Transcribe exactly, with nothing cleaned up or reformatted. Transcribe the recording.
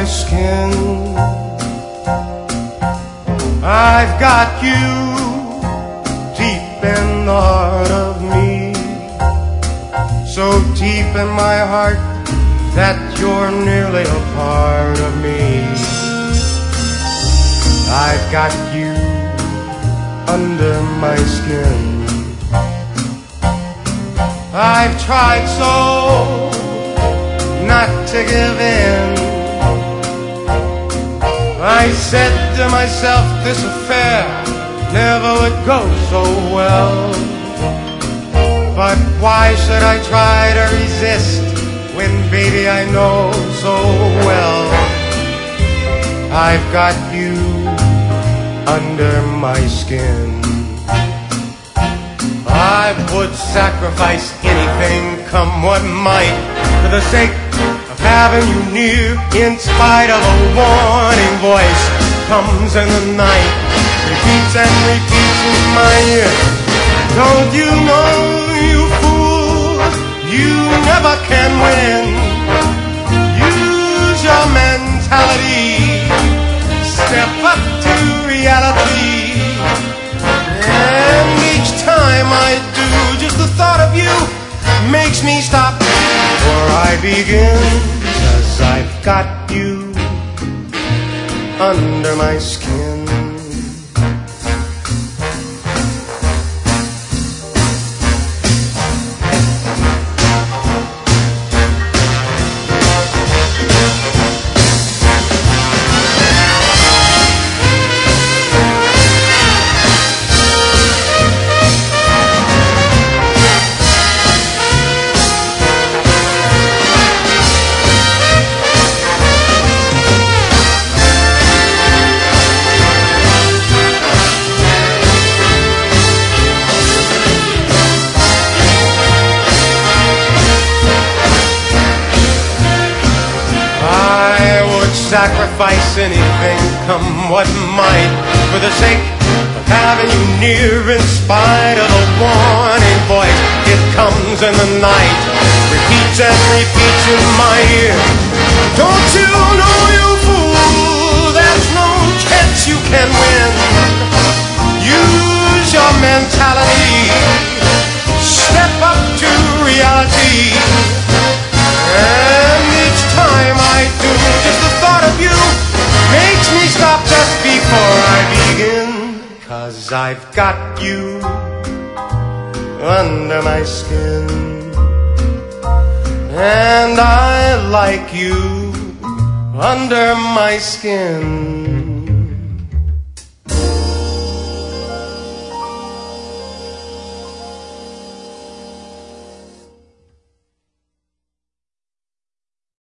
my skin. I've got you deep in the heart of me, so deep in my heart that you're nearly a part of me. I've got you under my skin. I've tried so not to give in. I said to myself this affair never would go so well, but why should I try to resist when, baby, I know so well I've got you under my skin. I would sacrifice anything, come what might, for the sake of having you near, in spite of a warning voice comes in the night, repeats and repeats in my ear. Don't you know, you fool, you never can win. Use your mentality, step up to reality. And each time I do, just the thought of you makes me stop before I begin. 'Cause I've got you under my skin. Sacrifice anything, come what might, for the sake of having you near, in spite of the warning voice. It comes in the night, repeats and repeats in my ear. Don't you know, you fool, there's no chance you can win. Use your mentality, step up to reality. And each time I do, just the thought of you makes me stop just before I begin. 'Cause I've got you under my skin, and I like you under my skin.